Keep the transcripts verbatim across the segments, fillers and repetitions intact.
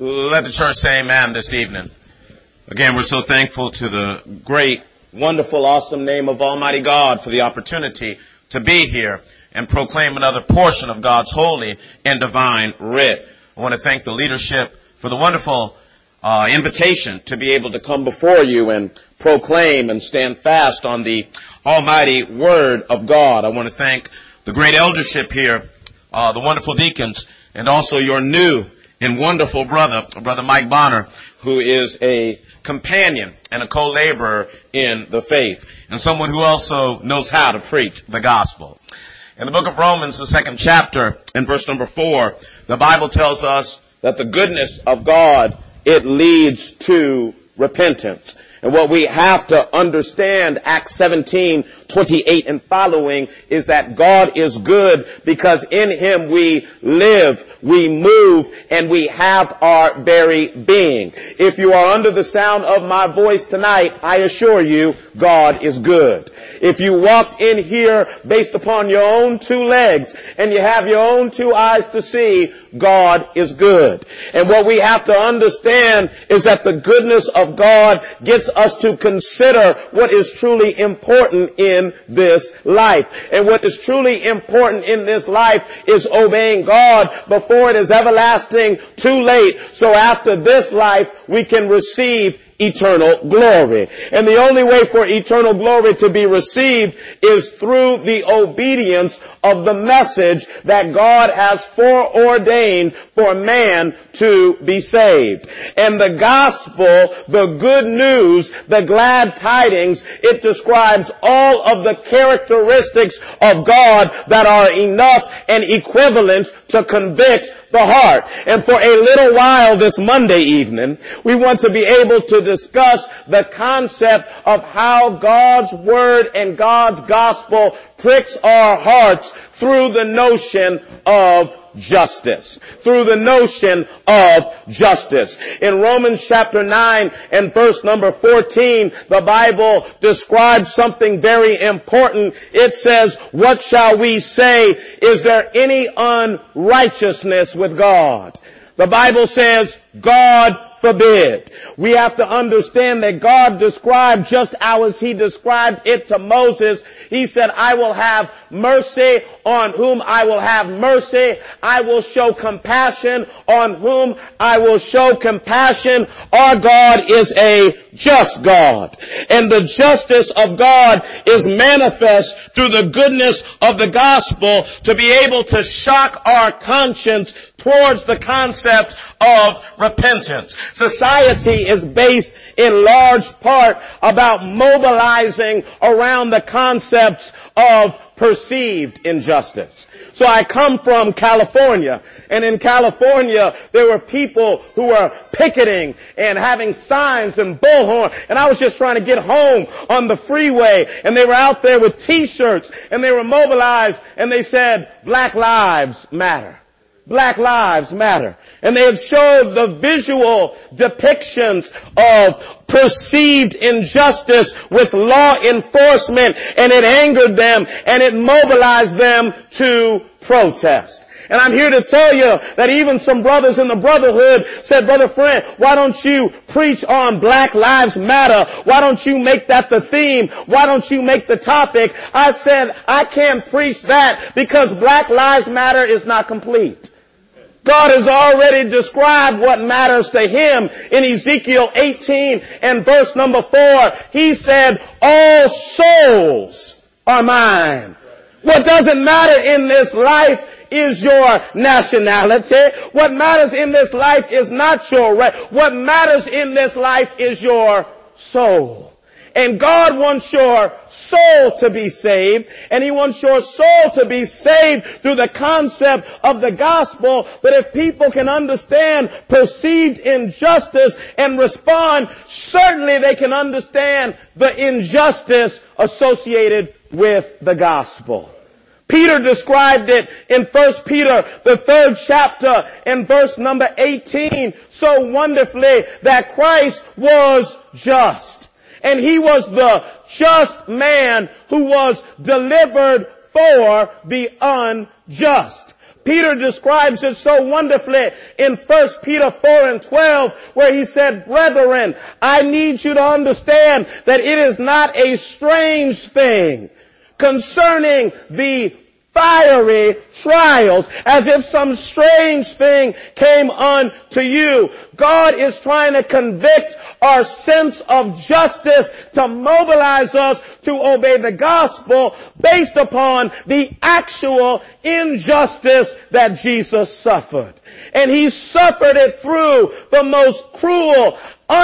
Let the church say amen this evening. Again, we're so thankful to the great, wonderful, awesome name of Almighty God for the opportunity to be here and proclaim another portion of God's holy and divine writ. I want to thank the leadership for the wonderful uh, invitation to be able to come before you and proclaim and stand fast on the almighty word of God. I want to thank the great eldership here, uh, the wonderful deacons, and also your new and wonderful brother, Brother Mike Bonner, who is a companion and a co-laborer in the faith, and someone who also knows how to preach the gospel. In the book of Romans, the second chapter, in verse number four, the Bible tells us that the goodness of God, it leads to repentance. And what we have to understand, Acts seventeen, twenty-eight and following, is that God is good because in Him we live, we move, and we have our very being. If you are under the sound of my voice tonight, I assure you, God is good. If you walk in here based upon your own two legs and you have your own two eyes to see, God is good. And what we have to understand is that the goodness of God gets us to consider what is truly important in this life. And what is truly important in this life is obeying God before it is everlasting too late. So after this life, we can receive eternal glory. And the only way for eternal glory to be received is through the obedience of the message that God has foreordained for man to be saved. And the gospel, the good news, the glad tidings, it describes all of the characteristics of God that are enough and equivalent to convict the heart. And for a little while this Monday evening, we want to be able to discuss the concept of how God's word and God's gospel pricks our hearts through the notion of justice. Through the notion of justice. In Romans chapter nine and verse number fourteen, the Bible describes something very important. It says, what shall we say? Is there any unrighteousness with God? The Bible says, God forbid. We have to understand that God described just as He described it to Moses. He said, I will have mercy on whom I will have mercy. I will show compassion on whom I will show compassion. Our God is a just God. And the justice of God is manifest through the goodness of the gospel to be able to shock our conscience towards the concept of repentance. Society is based in large part about mobilizing around the concepts of perceived injustice. So I come from California, and in California there were people who were picketing and having signs and bullhorn, and I was just trying to get home on the freeway, and they were out there with t-shirts, and they were mobilized, and they said, Black Lives Matter. Black Lives Matter. And they had showed the visual depictions of perceived injustice with law enforcement, and it angered them and it mobilized them to protest. And I'm here to tell you that even some brothers in the brotherhood said, Brother Friend, why don't you preach on Black Lives Matter? Why don't you make that the theme? Why don't you make the topic? I said, I can't preach that because Black Lives Matter is not complete. God has already described what matters to Him in Ezekiel eighteen and verse number four. He said, all souls are mine. What doesn't matter in this life is your nationality. What matters in this life is not your race. What matters in this life is your soul. And God wants your soul to be saved, and He wants your soul to be saved through the concept of the gospel. But if people can understand perceived injustice and respond, certainly they can understand the injustice associated with the gospel. Peter described it in First Peter, the third chapter, in verse number eighteen, so wonderfully, that Christ was just. And He was the just man who was delivered for the unjust. Peter describes it so wonderfully in First Peter four and twelve, where he said, brethren, I need you to understand that it is not a strange thing concerning the fiery trials, as if some strange thing came unto you. God is trying to convict our sense of justice to mobilize us to obey the gospel based upon the actual injustice that Jesus suffered. And he suffered it through the most cruel,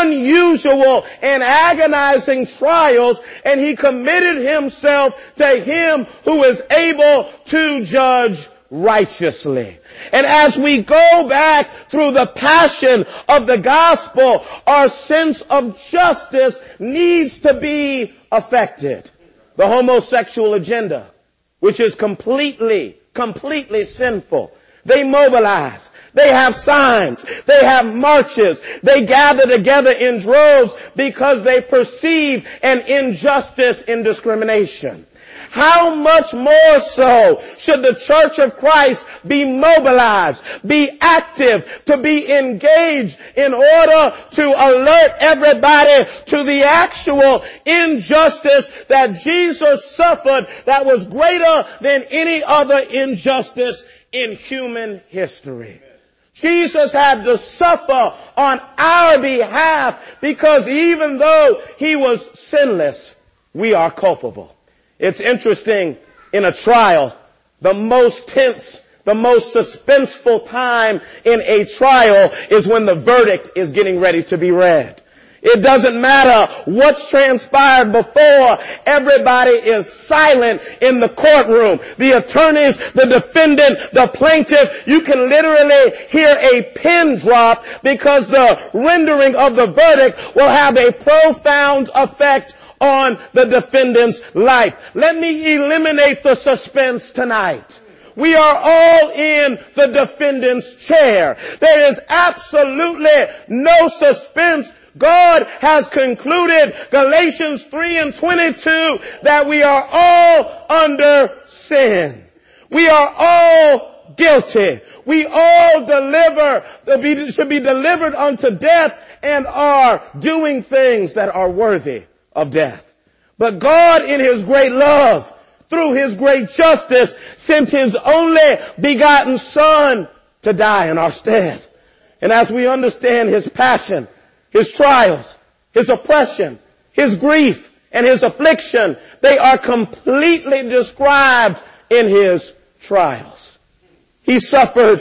unusual, and agonizing trials, and he committed himself to him who is able to judge righteously. And as we go back through the passion of the gospel, our sense of justice needs to be affected. The homosexual agenda, which is completely, completely sinful. They mobilize. They have signs. They have marches. They gather together in droves because they perceive an injustice in discrimination. How much more so should the Church of Christ be mobilized, be active, to be engaged in order to alert everybody to the actual injustice that Jesus suffered that was greater than any other injustice in human history. Jesus had to suffer on our behalf because even though he was sinless, we are culpable. It's interesting, in a trial, the most tense, the most suspenseful time in a trial is when the verdict is getting ready to be read. It doesn't matter what's transpired before. Everybody is silent in the courtroom. The attorneys, the defendant, the plaintiff, you can literally hear a pin drop because the rendering of the verdict will have a profound effect on the defendant's life. Let me eliminate the suspense tonight. We are all in the defendant's chair. There is absolutely no suspense. God has concluded, Galatians three and twenty-two, that we are all under sin. We are all guilty. We all deliver, should be delivered unto death and are doing things that are worthy of death. But God, in his great love, through his great justice, sent his only begotten Son to die in our stead. And as we understand his passion, his trials, his oppression, his grief, and his affliction, they are completely described in his trials. He suffered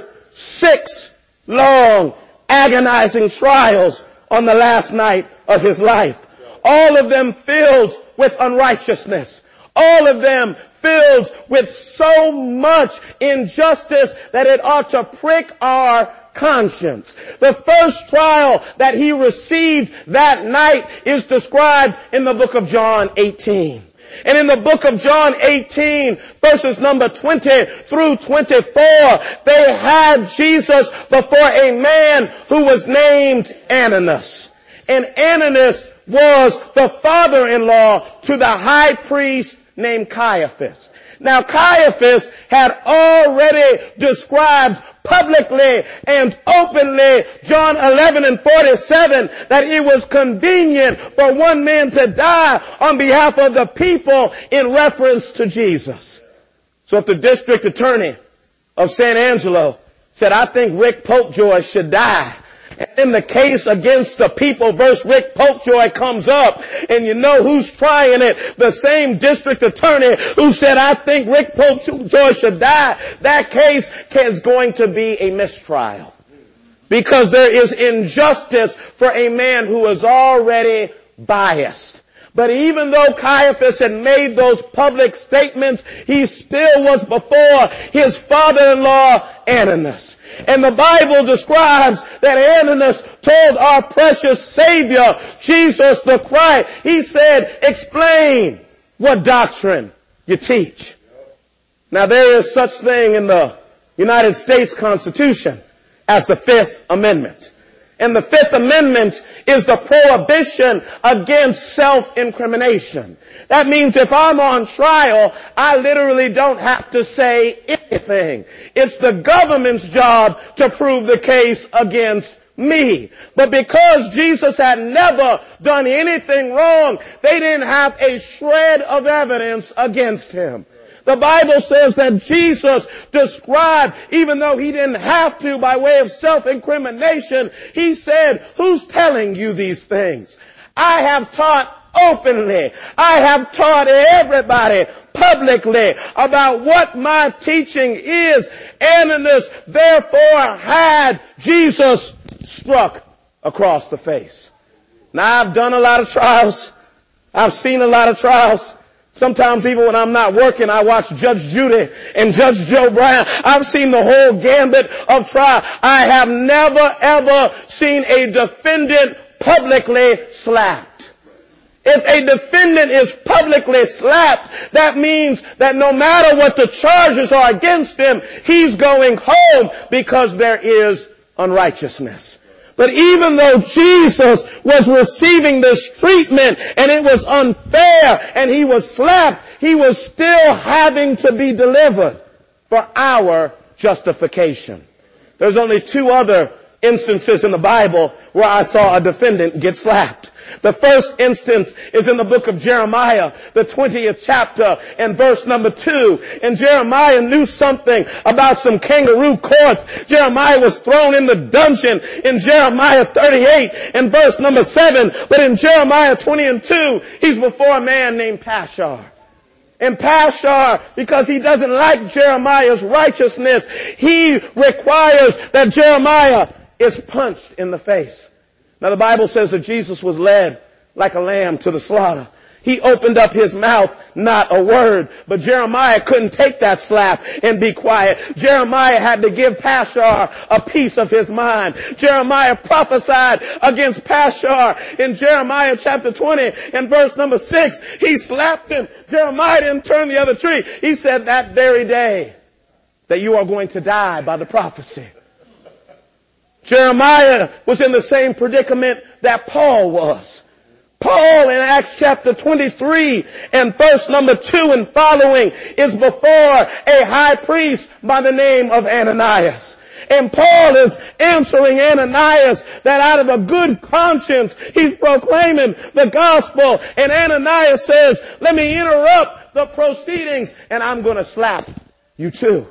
six long, agonizing trials on the last night of his life. All of them filled with unrighteousness. All of them filled with so much injustice that it ought to prick our conscience. The first trial that he received that night is described in the book of John eighteen. And in the book of John eighteen, verses number twenty through twenty-four, they had Jesus before a man who was named Ananias. And Ananias was the father-in-law to the high priest named Caiaphas. Now Caiaphas had already described publicly and openly, John eleven and forty-seven, that it was convenient for one man to die on behalf of the people in reference to Jesus. So if the district attorney of San Angelo said, I think Rick Popejoy should die, and then the case against the people versus Rick Popejoy comes up, and you know who's trying it? The same district attorney who said, I think Rick Popejoy should die. That case is going to be a mistrial. Because there is injustice for a man who is already biased. But even though Caiaphas had made those public statements, he still was before his father-in-law, Ananias. And the Bible describes that Ananias told our precious Savior, Jesus the Christ, he said, explain what doctrine you teach. Now there is such thing in the United States Constitution as the Fifth Amendment. And the Fifth Amendment is the prohibition against self-incrimination. That means if I'm on trial, I literally don't have to say anything. It's the government's job to prove the case against me. But because Jesus had never done anything wrong, they didn't have a shred of evidence against him. The Bible says that Jesus described, even though he didn't have to by way of self-incrimination, he said, who's telling you these things? I have taught openly. I have taught everybody publicly about what my teaching is. Ananias therefore had Jesus struck across the face. Now I've done a lot of trials. I've seen a lot of trials. Sometimes even when I'm not working, I watch Judge Judy and Judge Joe Brown. I've seen the whole gambit of trial. I have never ever seen a defendant publicly slapped. If a defendant is publicly slapped, that means that no matter what the charges are against him, he's going home because there is unrighteousness. But even though Jesus was receiving this treatment and it was unfair and he was slapped, he was still having to be delivered for our justification. There's only two other instances in the Bible where I saw a defendant get slapped. The first instance is in the book of Jeremiah, the twentieth chapter and verse number two. And Jeremiah knew something about some kangaroo courts. Jeremiah was thrown in the dungeon in Jeremiah thirty-eight and verse number seven. But in Jeremiah twenty and two, he's before a man named Pashur. And Pashur, because he doesn't like Jeremiah's righteousness, he requires that Jeremiah is punched in the face. Now the Bible says that Jesus was led like a lamb to the slaughter. He opened up his mouth, not a word. But Jeremiah couldn't take that slap and be quiet. Jeremiah had to give Pashur a piece of his mind. Jeremiah prophesied against Pashur in Jeremiah chapter twenty and verse number six. He slapped him. Jeremiah didn't turn the other cheek. He said, that very day that you are going to die by the prophecy. Jeremiah was in the same predicament that Paul was. Paul in Acts chapter twenty-three and verse number two and following is before a high priest by the name of Ananias. And Paul is answering Ananias that out of a good conscience he's proclaiming the gospel. And Ananias says, let me interrupt the proceedings and I'm going to slap you too.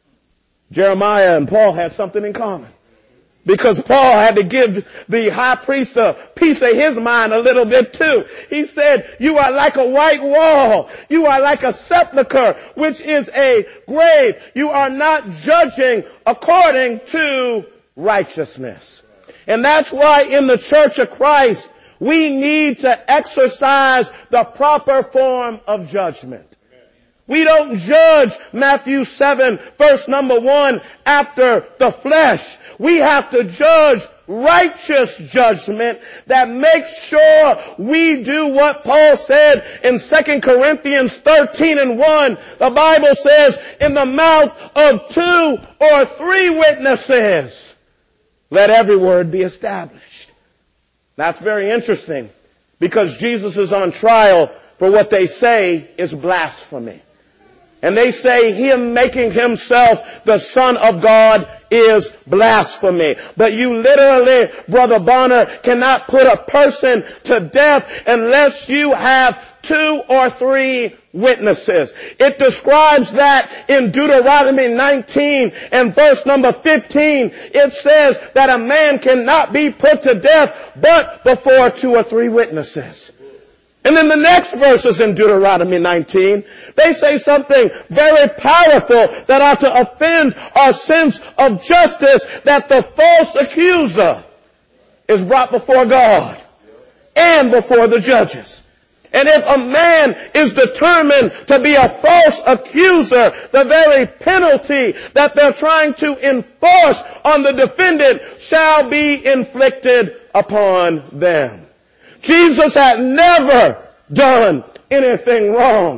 Jeremiah and Paul had something in common. Because Paul had to give the high priest a piece of his mind a little bit too. He said, you are like a white wall. You are like a sepulcher, which is a grave. You are not judging according to righteousness. And that's why in the Church of Christ, we need to exercise the proper form of judgment. We don't judge, Matthew seven, verse number one, after the flesh. We have to judge righteous judgment that makes sure we do what Paul said in Second Corinthians thirteen and one. The Bible says, in the mouth of two or three witnesses, let every word be established. That's very interesting because Jesus is on trial for what they say is blasphemy. And they say him making himself the Son of God is blasphemy. But you literally, Brother Bonner, cannot put a person to death unless you have two or three witnesses. It describes that in Deuteronomy nineteen and verse number fifteen. It says that a man cannot be put to death but before two or three witnesses. And then the next verses in Deuteronomy nineteen, they say something very powerful that ought to offend our sense of justice, that the false accuser is brought before God and before the judges. And if a man is determined to be a false accuser, the very penalty that they're trying to enforce on the defendant shall be inflicted upon them. Jesus had never done anything wrong.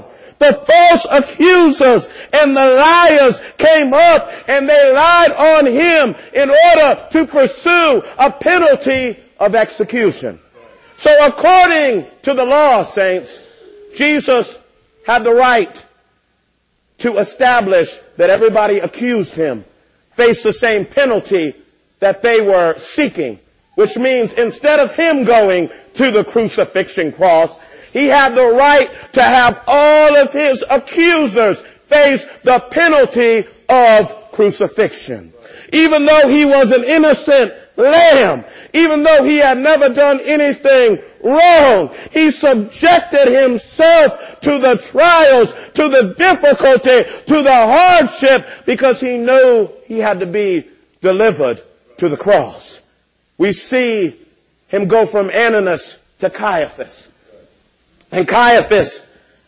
The false accusers and the liars came up and they lied on him in order to pursue a penalty of execution. So according to the law, saints, Jesus had the right to establish that everybody accused him faced the same penalty that they were seeking, which means instead of him going to the crucifixion cross, he had the right to have all of his accusers face the penalty of crucifixion. Even though he was an innocent lamb, even though he had never done anything wrong, he subjected himself to the trials, to the difficulty, to the hardship, because he knew he had to be delivered to the cross. We see him go from Ananias to Caiaphas. And Caiaphas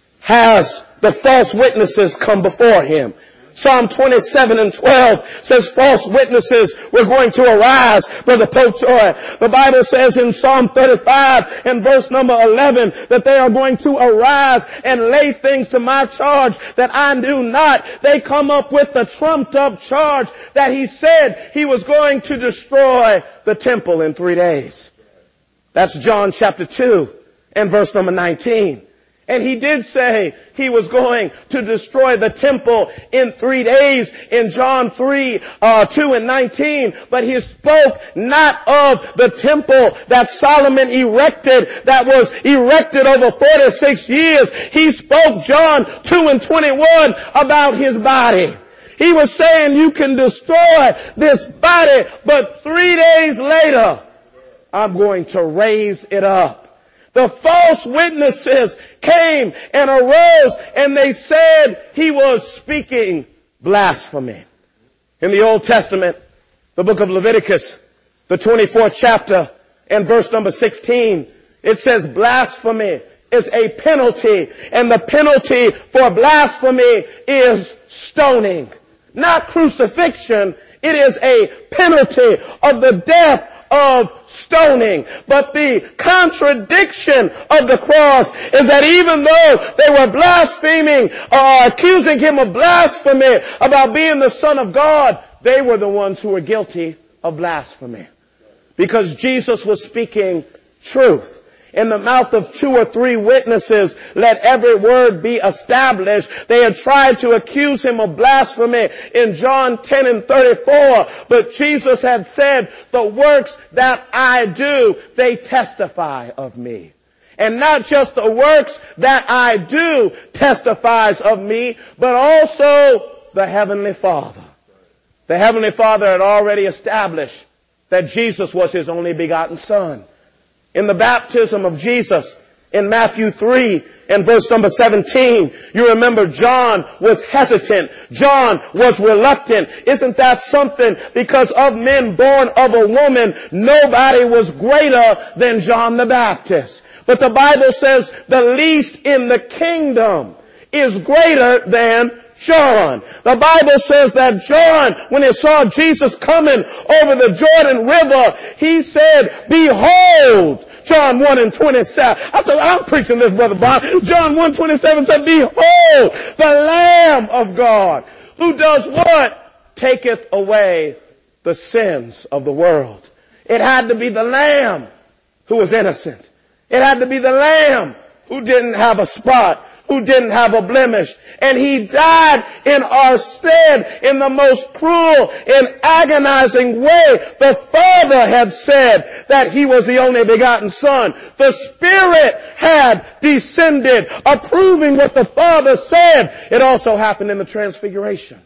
has the false witnesses come before him. Psalm twenty-seven and twelve says false witnesses were going to arise, Brother Potoy. The Bible says in Psalm thirty-five and verse number eleven that they are going to arise and lay things to my charge that I knew not. They come up with the trumped up charge that he said he was going to destroy the temple in three days. That's John chapter two and verse number nineteen. And he did say he was going to destroy the temple in three days in John three, uh, two and nineteen. But he spoke not of the temple that Solomon erected, that was erected over forty-six years. He spoke, John two and twenty-one, about his body. He was saying you can destroy this body, but three days later, I'm going to raise it up. The false witnesses came and arose and they said he was speaking blasphemy. In the Old Testament, the book of Leviticus, the twenty-fourth chapter and verse number sixteen, it says blasphemy is a penalty, and the penalty for blasphemy is stoning. Not crucifixion, it is a penalty of the death of stoning. But the contradiction of the cross is that even though they were blaspheming or accusing him of blasphemy about being the Son of God, they were the ones who were guilty of blasphemy. Because Jesus was speaking truth. In the mouth of two or three witnesses, let every word be established. They had tried to accuse him of blasphemy in John ten and thirty-four, but Jesus had said, the works that I do, they testify of me. And not just the works that I do testifies of me, but also the Heavenly Father. The Heavenly Father had already established that Jesus was his only begotten Son. In the baptism of Jesus in Matthew three and verse number seventeen, you remember John was hesitant. John was reluctant. Isn't that something? Because of men born of a woman, nobody was greater than John the Baptist. But the Bible says the least in the kingdom is greater than John. The Bible says that John, when he saw Jesus coming over the Jordan River, he said, behold, John one and twenty-seven. I thought, I'm preaching this, Brother Bob. John one twenty-seven said, behold, the Lamb of God, who does what? Taketh away the sins of the world. It had to be the Lamb who was innocent. It had to be the Lamb who didn't have a spot, who didn't have a blemish. And he died in our stead in the most cruel and agonizing way. The Father had said that he was the only begotten Son. The Spirit had descended, approving what the Father said. It also happened in the Transfiguration.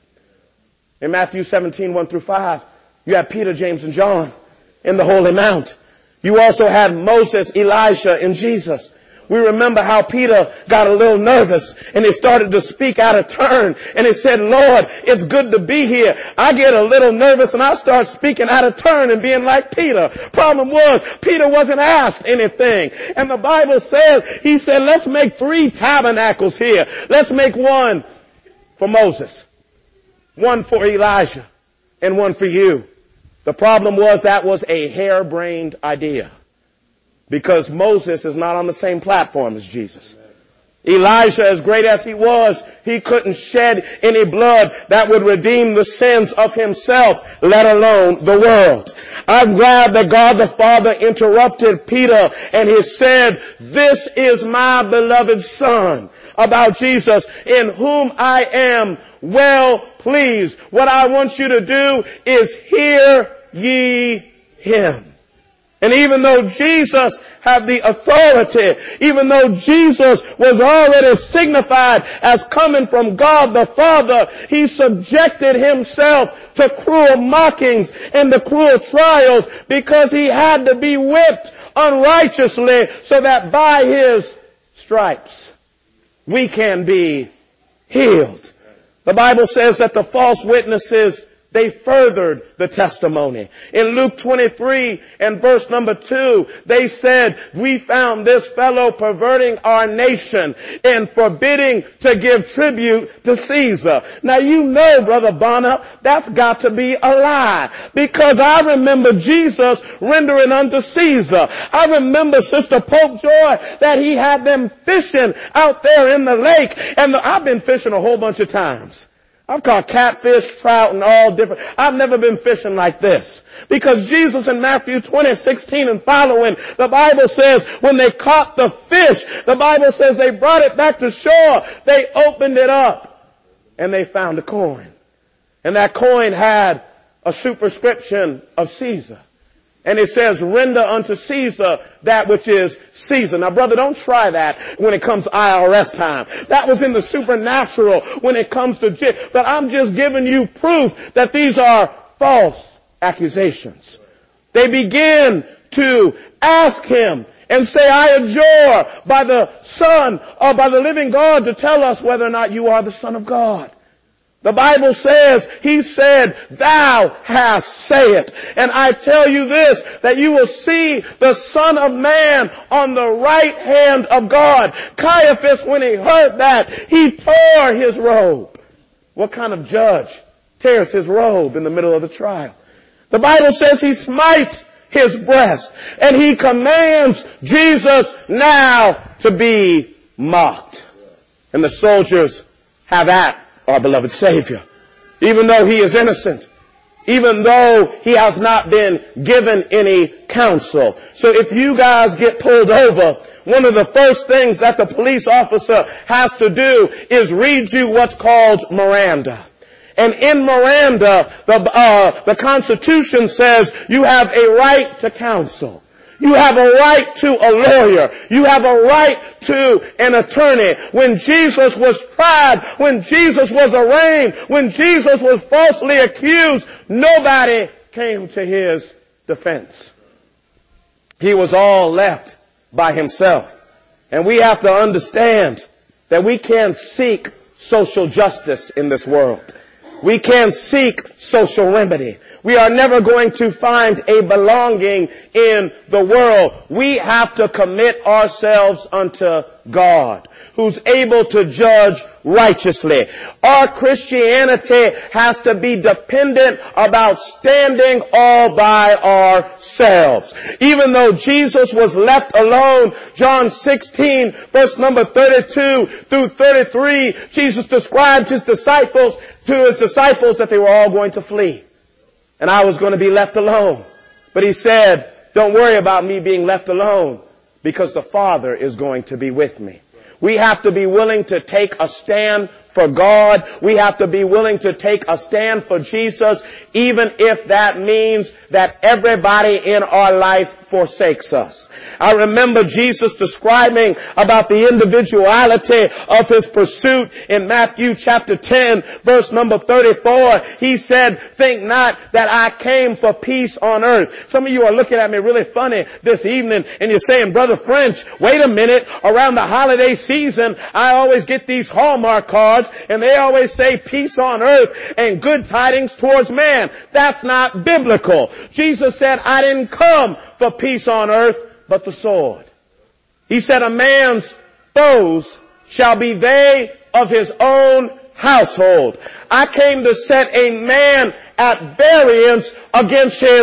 In Matthew seventeen, one through five, you had Peter, James, and John in the Holy Mount. You also had Moses, Elijah, and Jesus. We remember how Peter got a little nervous and he started to speak out of turn and he said, Lord, it's good to be here. I get a little nervous and I start speaking out of turn and being like Peter. Problem was, Peter wasn't asked anything. And the Bible says, he said, let's make three tabernacles here. Let's make one for Moses, one for Elijah, and one for you. The problem was that was a harebrained idea. Because Moses is not on the same platform as Jesus. Elijah, as great as he was, he couldn't shed any blood that would redeem the sins of himself, let alone the world. I'm glad that God the Father interrupted Peter and he said, this is my beloved Son, about Jesus, in whom I am well pleased. What I want you to do is hear ye him. And even though Jesus had the authority, even though Jesus was already signified as coming from God the Father, he subjected himself to cruel mockings and the cruel trials because he had to be whipped unrighteously so that by his stripes we can be healed. The Bible says that the false witnesses, they furthered the testimony. In Luke twenty-three and verse number two, they said, we found this fellow perverting our nation and forbidding to give tribute to Caesar. Now you know, Brother Bonner, that's got to be a lie. Because I remember Jesus rendering unto Caesar. I remember Sister Pope Joy that he had them fishing out there in the lake. And the, I've been fishing a whole bunch of times. I've caught catfish, trout, and all different. I've never been fishing like this. Because Jesus in Matthew twenty, sixteen and following, the Bible says when they caught the fish, the Bible says they brought it back to shore. They opened it up and they found a coin. And that coin had a superscription of Caesar. And it says, render unto Caesar that which is Caesar. Now, brother, don't try that when it comes to I R S time. That was in the supernatural when it comes to... But I'm just giving you proof that these are false accusations. They begin to ask him and say, I adjure by the Son or by the living God to tell us whether or not you are the Son of God. The Bible says, he said, thou hast said. And I tell you this, that you will see the Son of Man on the right hand of God. Caiaphas, when he heard that, he tore his robe. What kind of judge tears his robe in the middle of the trial? The Bible says he smites his breast and he commands Jesus now to be mocked. And the soldiers have at our beloved Savior. Even though he is innocent. Even though he has not been given any counsel. So if you guys get pulled over, one of the first things that the police officer has to do is read you what's called Miranda. And in Miranda, the, uh, the Constitution says you have a right to counsel. You have a right to a lawyer. You have a right to an attorney. When Jesus was tried, when Jesus was arraigned, when Jesus was falsely accused, nobody came to his defense. He was all left by himself. And we have to understand that we can't seek social justice in this world. We can't seek social remedy. We are never going to find a belonging in the world. We have to commit ourselves unto God, who's able to judge righteously. Our Christianity has to be dependent about standing all by ourselves. Even though Jesus was left alone, John sixteen, verse number thirty-two through thirty-three, Jesus described his disciples to his disciples that they were all going to flee. And I was going to be left alone. But he said, don't worry about me being left alone because the Father is going to be with me. We have to be willing to take a stand for God. We have to be willing to take a stand for Jesus, even if that means that everybody in our life forsakes us. I remember Jesus describing about the individuality of his pursuit in Matthew chapter ten, verse number thirty-four. He said, think not that I came for peace on earth. Some of you are looking at me really funny this evening and you're saying, Brother French, wait a minute. Around the holiday season, I always get these Hallmark cards and they always say peace on earth and good tidings towards man. That's not biblical. Jesus said, I didn't come for peace on earth, but the sword. He said, a man's foes shall be they of his own household. I came to set a man at variance against his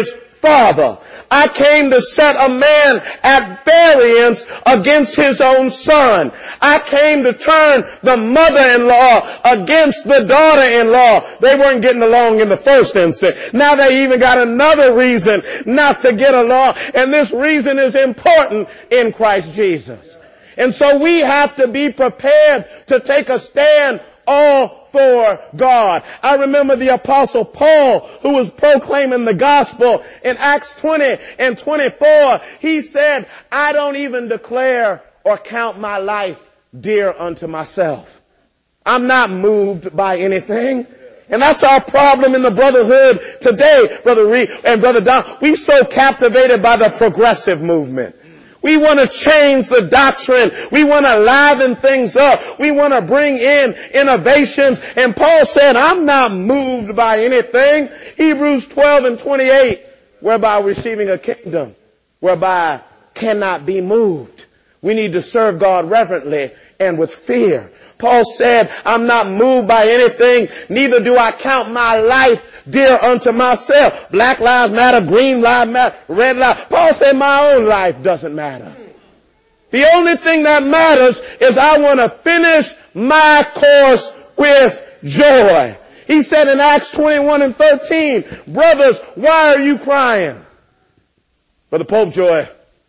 father. I came to set a man at variance against his own son. I came to turn the mother-in-law against the daughter-in-law. They weren't getting along in the first instance. Now they even got another reason not to get along, and this reason is important in Christ Jesus. And so we have to be prepared to take a stand all for God. I remember the apostle Paul, who was proclaiming the gospel in Acts twenty and twenty-four. He said, I don't even declare or count my life dear unto myself. I'm not moved by anything. And that's our problem in the brotherhood today, Brother Reed and Brother Don. We so captivated by the progressive movement. We want to change the doctrine. We want to liven things up. We want to bring in innovations. And Paul said, I'm not moved by anything. Hebrews twelve and twenty-eight, whereby receiving a kingdom, whereby cannot be moved. We need to serve God reverently and with fear. Paul said, I'm not moved by anything, neither do I count my life dear unto myself. Black lives matter, green lives matter, red lives. Paul said my own life doesn't matter. The only thing that matters is I want to finish my course with joy. He said in Acts twenty-one and thirteen, brothers, why are you crying? Brother Pope Joy,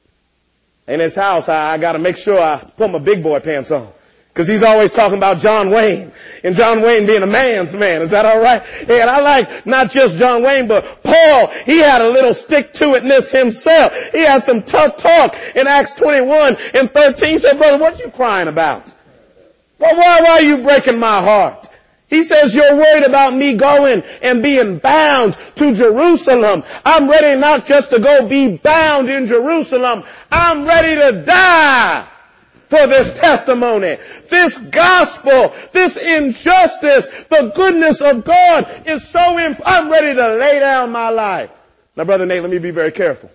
in his house, I, I got to make sure I put my big boy pants on. Because he's always talking about John Wayne, and John Wayne being a man's man. Is that all right? And I like not just John Wayne, but Paul. He had a little stick-to-itness himself. He had some tough talk in Acts twenty-one and thirteen. He said, brother, what are you crying about? Well, why, why are you breaking my heart? He says, you're worried about me going and being bound to Jerusalem. I'm ready not just to go be bound in Jerusalem. I'm ready to die for this testimony. This gospel, this injustice, the goodness of God is so imp- I'm ready to lay down my life. Now, Brother Nate, let me be very careful.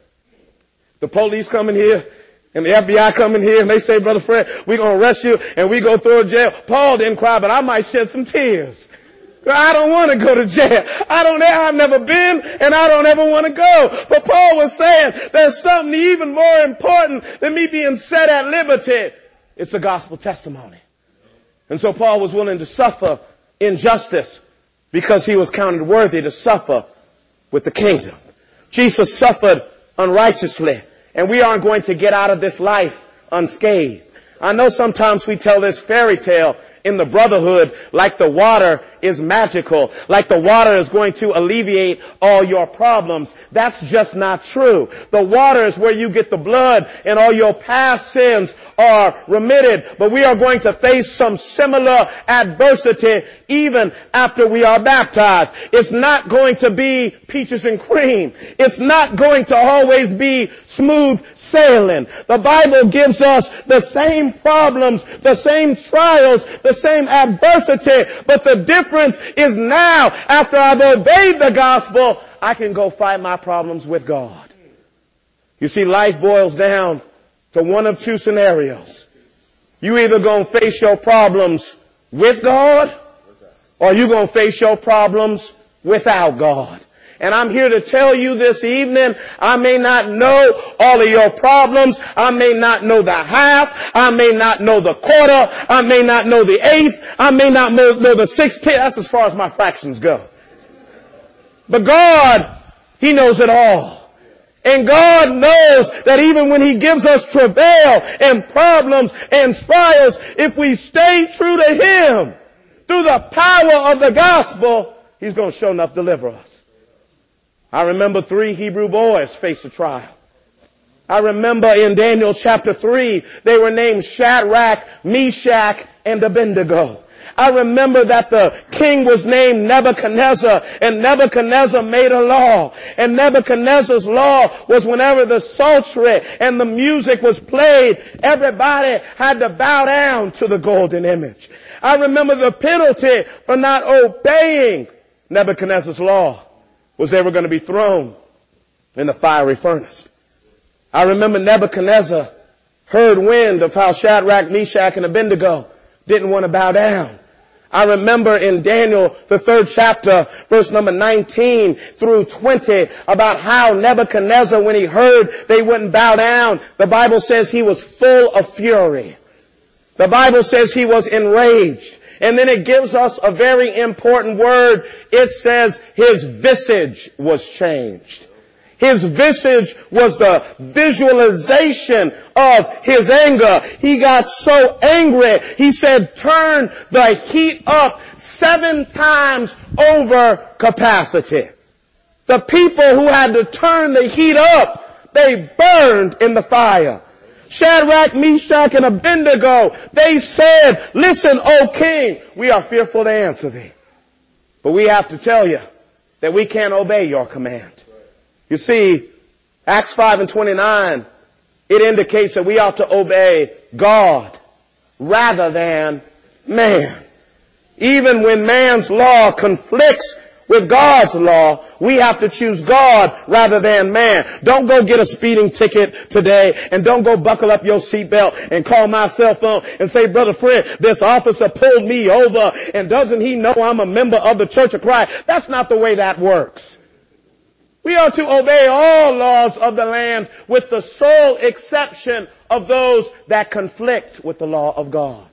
The police come in here and the F B I come in here and they say, Brother Fred, we're going to arrest you and we go through a jail. Paul didn't cry, but I might shed some tears. I don't want to go to jail. I don't, I've never been and I don't ever want to go. But Paul was saying there's something even more important than me being set at liberty. It's the gospel testimony. And so Paul was willing to suffer injustice because he was counted worthy to suffer with the kingdom. Jesus suffered unrighteously, and we aren't going to get out of this life unscathed. I know sometimes we tell this fairy tale in the brotherhood like the water is magical, like the water is going to alleviate all your problems. That's just not true. The water is where you get the blood and all your past sins are remitted. But we are going to face some similar adversity even after we are baptized. It's not going to be peaches and cream. It's not going to always be smooth sailing. The Bible gives us the same problems, the same trials, the same adversity, but the difference is now, after I've obeyed the gospel, I can go fight my problems with God. You see, life boils down to one of two scenarios. You either gonna face your problems with God, or you gonna face your problems without God. And I'm here to tell you this evening, I may not know all of your problems. I may not know the half. I may not know the quarter. I may not know the eighth. I may not know, know the sixteenth. That's as far as my fractions go. But God, He knows it all. And God knows that even when He gives us travail and problems and trials, if we stay true to Him, through the power of the gospel, He's going to sure enough deliver us. I remember three Hebrew boys faced a trial. I remember in Daniel chapter three, they were named Shadrach, Meshach, and Abednego. I remember that the king was named Nebuchadnezzar, and Nebuchadnezzar made a law. And Nebuchadnezzar's law was whenever the psaltery and the music was played, everybody had to bow down to the golden image. I remember the penalty for not obeying Nebuchadnezzar's law was they were going to be thrown in the fiery furnace. I remember Nebuchadnezzar heard wind of how Shadrach, Meshach, and Abednego didn't want to bow down. I remember in Daniel, the third chapter, verse number nineteen through twenty, about how Nebuchadnezzar, when he heard they wouldn't bow down, the Bible says he was full of fury. The Bible says he was enraged. And then it gives us a very important word. It says his visage was changed. His visage was the visualization of his anger. He got so angry, he said, turn the heat up seven times over capacity. The people who had to turn the heat up, they burned in the fire. Shadrach, Meshach, and Abednego, they said, listen, O king, we are fearful to answer thee. But we have to tell you that we can't obey your command. You see, Acts five and twenty-nine, it indicates that we ought to obey God rather than man. Even when man's law conflicts with God's law, we have to choose God rather than man. Don't go get a speeding ticket today, and don't go buckle up your seatbelt and call my cell phone and say, brother Fred, this officer pulled me over, and doesn't he know I'm a member of the Church of Christ? That's not the way that works. We are to obey all laws of the land with the sole exception of those that conflict with the law of God.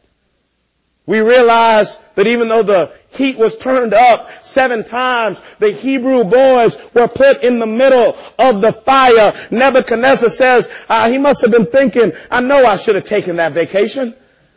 We realize that even though the heat was turned up seven times, the Hebrew boys were put in the middle of the fire. Nebuchadnezzar says, uh, he must have been thinking, I know I should have taken that vacation.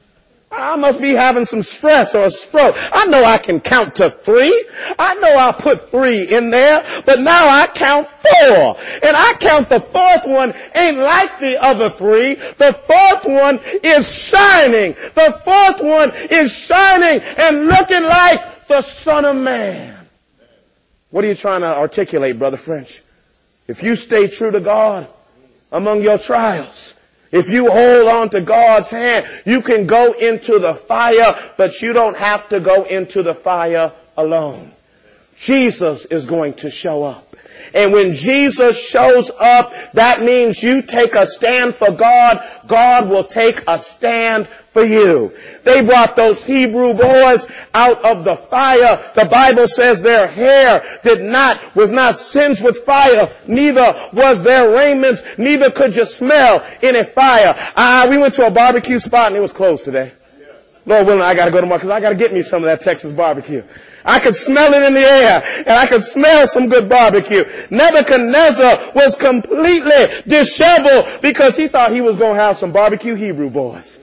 I must be having some stress or a stroke. I know I can count to three. I know I put three in there, but now I count four. And I count the fourth one ain't like the other three. The fourth one is shining. The fourth one is shining and looking like the Son of Man. What are you trying to articulate, Brother French? If you stay true to God among your trials, if you hold on to God's hand, you can go into the fire, but you don't have to go into the fire alone. Jesus is going to show up. And when Jesus shows up, that means you take a stand for God. God will take a stand for you. They brought those Hebrew boys out of the fire. The Bible says their hair did not, was not singed with fire. Neither was their raiments. Neither could you smell any fire. Uh, we went to a barbecue spot and it was closed today. Lord willing, I gotta go tomorrow because I gotta get me some of that Texas barbecue. I could smell it in the air, and I could smell some good barbecue. Nebuchadnezzar was completely disheveled because he thought he was going to have some barbecue Hebrew boys.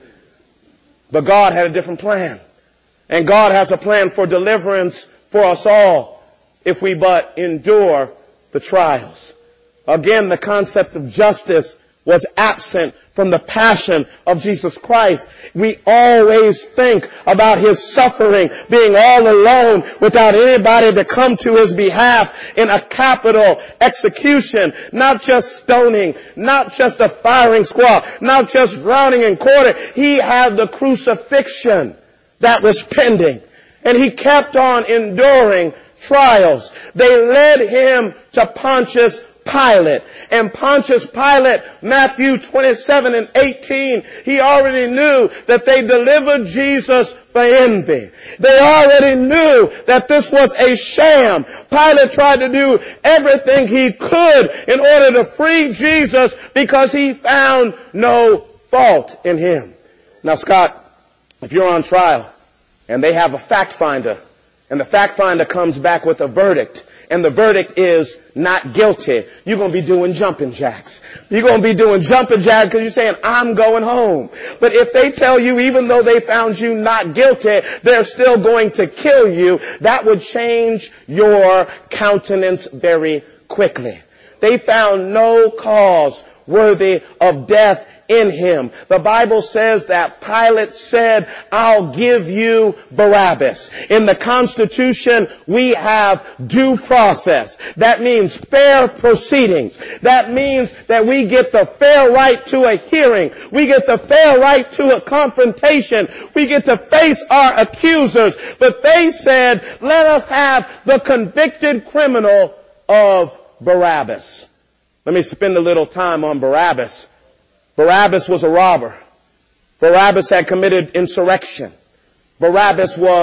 But God had a different plan. And God has a plan for deliverance for us all if we but endure the trials. Again, the concept of justice was absent from the passion of Jesus Christ. We always think about his suffering, being all alone without anybody to come to his behalf in a capital execution, not just stoning, not just a firing squad, not just drowning and quartered. He had the crucifixion that was pending, and he kept on enduring trials. They led him to Pontius Pilate. And Pontius Pilate, Matthew twenty-seven and eighteen, he already knew that they delivered Jesus for envy. They already knew that this was a sham. Pilate tried to do everything he could in order to free Jesus because he found no fault in him. Now, Scott, if you're on trial and they have a fact finder and the fact finder comes back with a verdict, and the verdict is not guilty, you're going to be doing jumping jacks. You're going to be doing jumping jacks because you're saying, I'm going home. But if they tell you, even though they found you not guilty, they're still going to kill you, that would change your countenance very quickly. They found no cause worthy of death in him. The Bible says that Pilate said, I'll give you Barabbas. In the Constitution, we have due process. That means fair proceedings. That means that we get the fair right to a hearing. We get the fair right to a confrontation. We get to face our accusers. But they said, let us have the convicted criminal of Barabbas. Let me spend a little time on Barabbas. Barabbas was a robber. Barabbas had committed insurrection. Barabbas was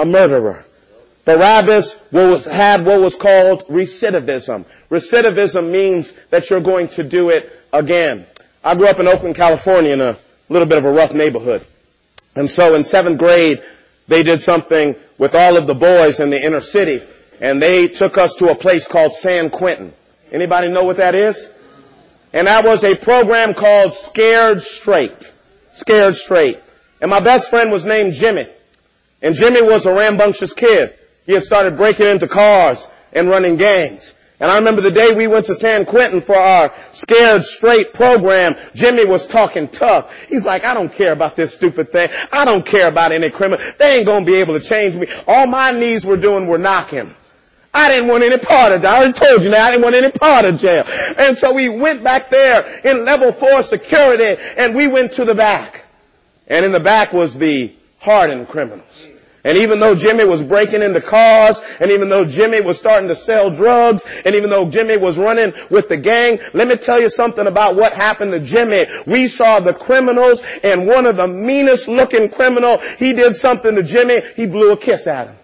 a murderer. Barabbas was, had what was called recidivism. Recidivism means that you're going to do it again. I grew up in Oakland, California, in a little bit of a rough neighborhood. And so in seventh grade, they did something with all of the boys in the inner city, and they took us to a place called San Quentin. Anybody know what that is? And that was a program called Scared Straight. Scared Straight. And my best friend was named Jimmy. And Jimmy was a rambunctious kid. He had started breaking into cars and running gangs. And I remember the day we went to San Quentin for our Scared Straight program, Jimmy was talking tough. He's like, I don't care about this stupid thing. I don't care about any criminal. They ain't gonna be able to change me. All my knees were doing were knocking. I didn't want any part of that. I already told you that. I didn't want any part of jail. And so we went back there in level four security, and we went to the back. And in the back was the hardened criminals. And even though Jimmy was breaking into cars, and even though Jimmy was starting to sell drugs, and even though Jimmy was running with the gang, let me tell you something about what happened to Jimmy. We saw the criminals, and one of the meanest looking criminal, he did something to Jimmy. He blew a kiss at him.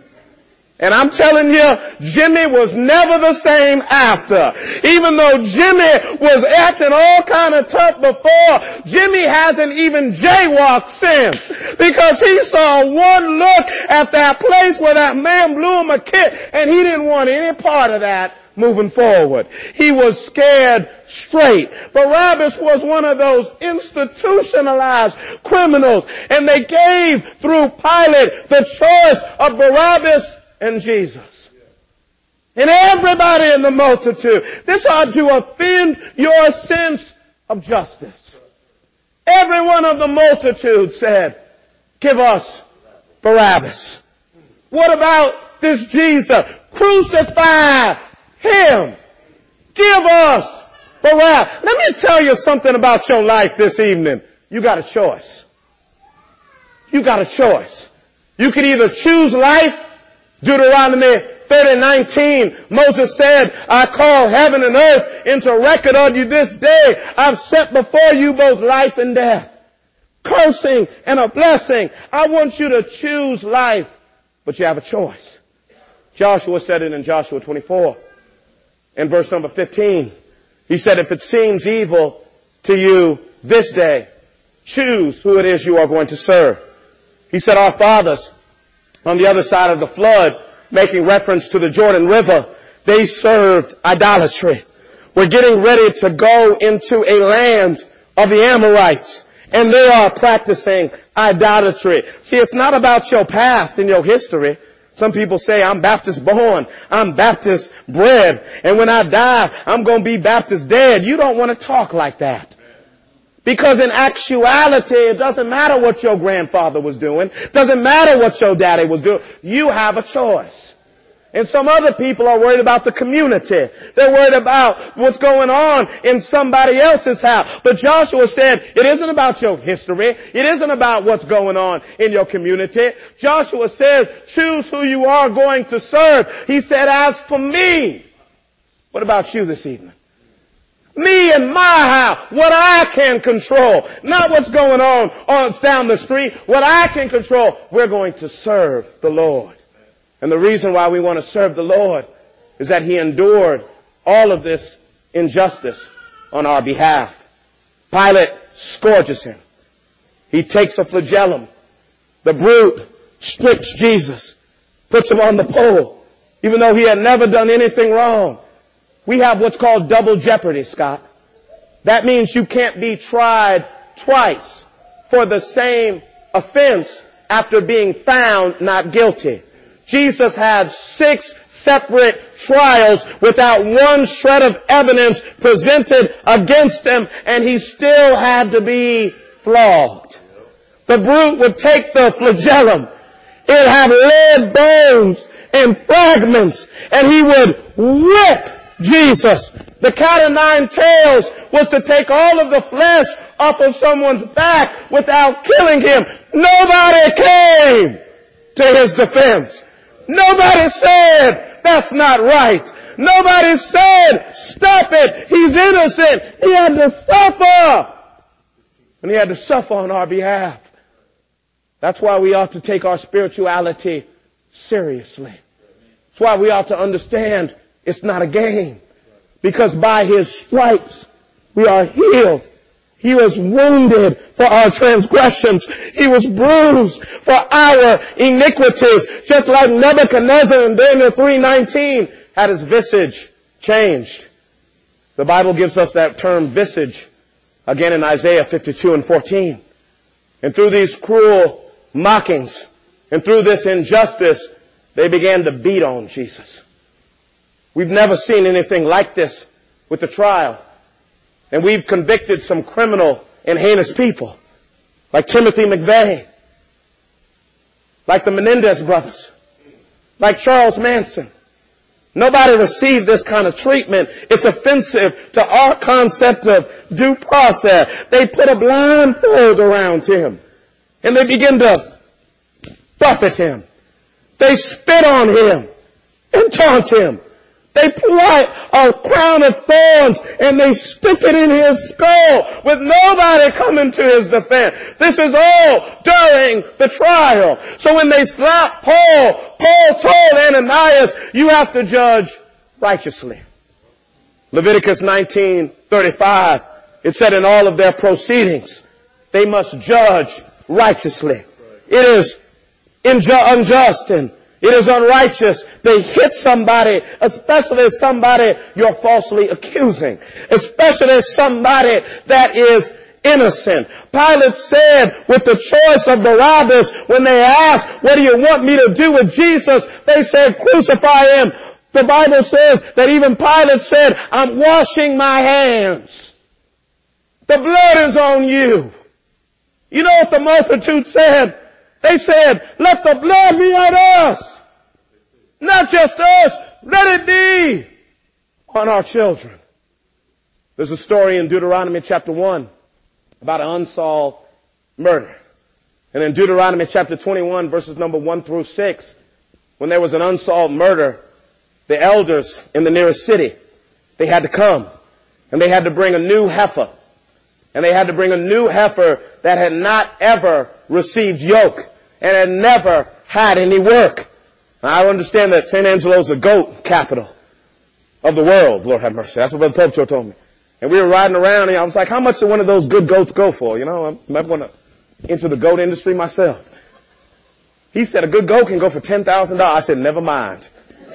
And I'm telling you, Jimmy was never the same after. Even though Jimmy was acting all kind of tough before, Jimmy hasn't even jaywalked since. Because he saw one look at that place where that man blew him a kiss, and he didn't want any part of that moving forward. He was scared straight. Barabbas was one of those institutionalized criminals, and they gave through Pilate the choice of Barabbas and Jesus. And everybody in the multitude, this ought to offend your sense of justice. Everyone of the multitude said, give us Barabbas. What about this Jesus? Crucify him. Give us Barabbas. Let me tell you something about your life this evening. You got a choice. You got a choice. You can either choose life. Deuteronomy thirty nineteen, Moses said, I call heaven and earth into record on you this day. I've set before you both life and death, cursing and a blessing. I want you to choose life, but you have a choice. Joshua said it in Joshua twenty-four, in verse number fifteen. He said, if it seems evil to you this day, choose who it is you are going to serve. He said, our fathers, on the other side of the flood, making reference to the Jordan River, they served idolatry. We're getting ready to go into a land of the Amorites, and they are practicing idolatry. See, it's not about your past and your history. Some people say, I'm Baptist born, I'm Baptist bred, and when I die, I'm going to be Baptist dead. You don't want to talk like that. Because in actuality, it doesn't matter what your grandfather was doing. Doesn't matter what your daddy was doing. You have a choice. And some other people are worried about the community. They're worried about what's going on in somebody else's house. But Joshua said, it isn't about your history. It isn't about what's going on in your community. Joshua says, choose who you are going to serve. He said, as for me, what about you this evening? Me and my house, what I can control, not what's going on, on down the street, what I can control, we're going to serve the Lord. And the reason why we want to serve the Lord is that He endured all of this injustice on our behalf. Pilate scourges Him. He takes a flagellum. The brute strips Jesus, puts Him on the pole, even though He had never done anything wrong. We have what's called double jeopardy, Scott. That means you can't be tried twice for the same offense after being found not guilty. Jesus had six separate trials without one shred of evidence presented against him, and he still had to be flogged. The brute would take the flagellum. It would have lead bones and fragments, and he would whip Jesus. The cat o' nine tails was to take all of the flesh off of someone's back without killing him. Nobody came to his defense. Nobody said, that's not right. Nobody said, stop it. He's innocent. He had to suffer. And he had to suffer on our behalf. That's why we ought to take our spirituality seriously. That's why we ought to understand it's not a game. Because by His stripes we are healed. He was wounded for our transgressions. He was bruised for our iniquities. Just like Nebuchadnezzar in Daniel three nineteen had his visage changed. The Bible gives us that term visage again in Isaiah fifty-two and fourteen. And through these cruel mockings and through this injustice, they began to beat on Jesus. We've never seen anything like this with the trial. And we've convicted some criminal and heinous people, like Timothy McVeigh, like the Menendez brothers, like Charles Manson. Nobody received this kind of treatment. It's offensive to our concept of due process. They put a blindfold around him, and they begin to buffet him. They spit on him and taunt him. They apply a crown of thorns and they stick it in his skull with nobody coming to his defense. This is all during the trial. So when they slapped Paul, Paul told Ananias, you have to judge righteously. Leviticus nineteen thirty-five, it said in all of their proceedings, they must judge righteously. It is inju- unjust and it is unrighteous to hit somebody, especially somebody you're falsely accusing, especially somebody that is innocent. Pilate said with the choice of Barabbas, when they asked, what do you want me to do with Jesus? They said, crucify him. The Bible says that even Pilate said, I'm washing my hands. The blood is on you. You know what the multitude said? They said, let the blood be on us. Not just us. Let it be on our children. There's a story in Deuteronomy chapter one about an unsolved murder. And in Deuteronomy chapter twenty-one verses number one through six, when there was an unsolved murder, the elders in the nearest city, they had to come and they had to bring a new heifer. And they had to bring a new heifer that had not ever received yoke and had never had any work. Now, I understand that Saint Angelo is the goat capital of the world. Lord have mercy. That's what Brother Pope told me. And we were riding around and I was like, how much do one of those good goats go for? You know, I'm never going to enter the goat industry myself. He said a good goat can go for ten thousand dollars. I said, never mind.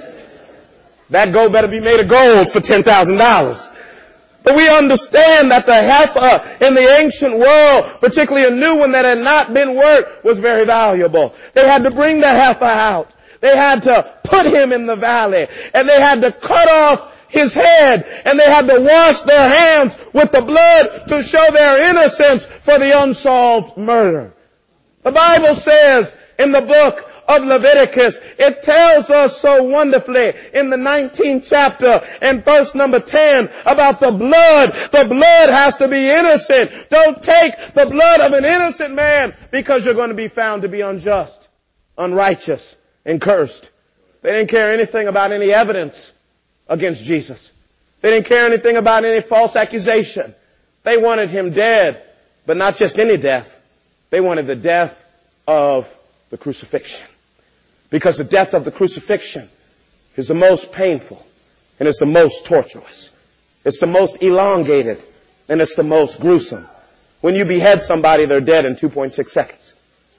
That goat better be made of gold for ten thousand dollars. But we understand that the heifer in the ancient world, particularly a new one that had not been worked, was very valuable. They had to bring the heifer out. They had to put him in the valley. And they had to cut off his head. And they had to wash their hands with the blood to show their innocence for the unsolved murder. The Bible says in the book of Leviticus, it tells us so wonderfully in the nineteenth chapter and verse number ten about the blood. The blood has to be innocent. Don't take the blood of an innocent man because you're going to be found to be unjust, unrighteous, and cursed. They didn't care anything about any evidence against Jesus. They didn't care anything about any false accusation. They wanted him dead, but not just any death. They wanted the death of the crucifixion. Because the death of the crucifixion is the most painful and it's the most torturous. It's the most elongated and it's the most gruesome. When you behead somebody, they're dead in two point six seconds.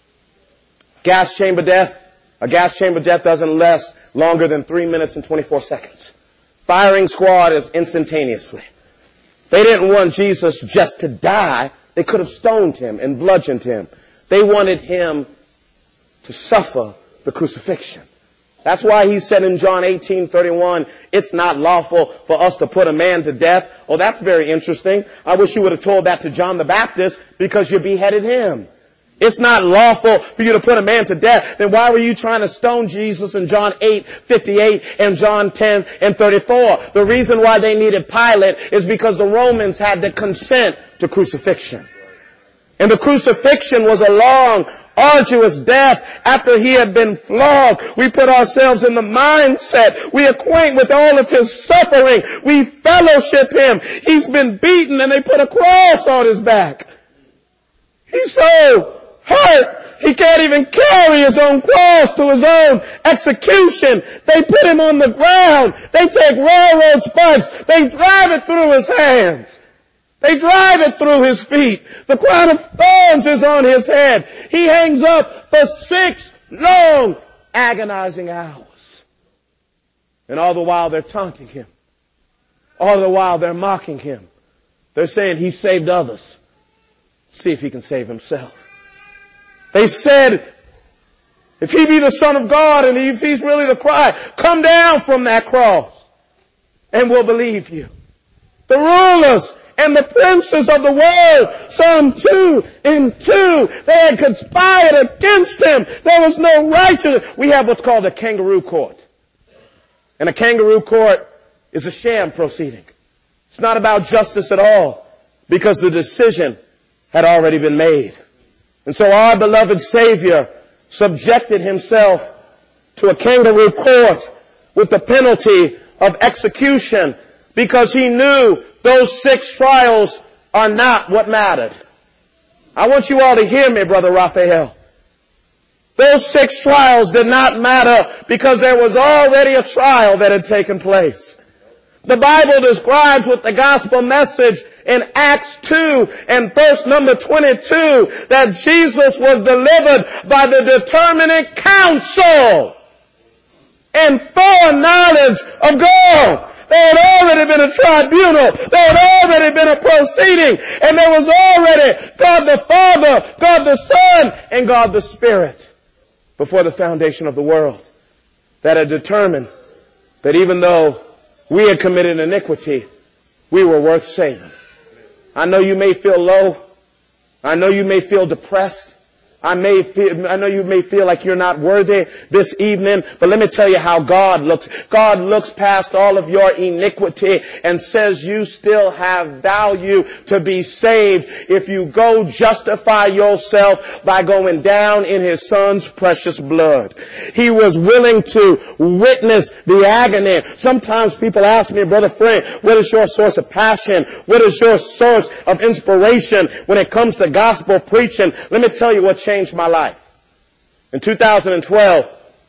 Gas chamber death, a gas chamber death doesn't last longer than three minutes and twenty-four seconds. Firing squad is instantaneously. They didn't want Jesus just to die. They could have stoned him and bludgeoned him. They wanted him to suffer the crucifixion. That's why he said in John eighteen thirty-one, it's not lawful for us to put a man to death. Oh, that's very interesting. I wish you would have told that to John the Baptist because you beheaded him. It's not lawful for you to put a man to death. Then why were you trying to stone Jesus in John eight fifty-eight and John ten and thirty-four? The reason why they needed Pilate is because the Romans had to consent to crucifixion. And the crucifixion was a long, arduous death after he had been flogged. We put ourselves in the mindset. We acquaint with all of his suffering. We fellowship him. He's been beaten and they put a cross on his back. He's so hurt he can't even carry his own cross to his own execution. They put him on the ground. They take railroad spikes. They drive it through his hands. They drive it through his feet. The crown of thorns is on his head. He hangs up for six long, agonizing hours. And all the while they're taunting him. All the while they're mocking him. They're saying he saved others. See if he can save himself. They said, if he be the Son of God and if he's really the Christ, come down from that cross and we'll believe you. The rulers and the princes of the world, some two and two, they had conspired against him. There was no righteousness. We have what's called a kangaroo court. And a kangaroo court is a sham proceeding. It's not about justice at all because the decision had already been made. And so our beloved Savior subjected himself to a kangaroo court with the penalty of execution because he knew those six trials are not what mattered. I want you all to hear me, Brother Raphael. Those six trials did not matter because there was already a trial that had taken place. The Bible describes with the gospel message in Acts two and verse number twenty-two that Jesus was delivered by the determining counsel and foreknowledge of God. There had already been a tribunal. There had already been a proceeding. And there was already God the Father, God the Son, and God the Spirit before the foundation of the world that had determined that even though we had committed iniquity, we were worth saving. I know you may feel low. I know you may feel depressed. I may feel, I know you may feel like you're not worthy this evening, but let me tell you how God looks. God looks past all of your iniquity and says you still have value to be saved if you go justify yourself by going down in His Son's precious blood. He was willing to witness the agony. Sometimes people ask me, Brother Frank, what is your source of passion? What is your source of inspiration when it comes to gospel preaching? Let me tell you what changed changed my life. In two thousand twelve,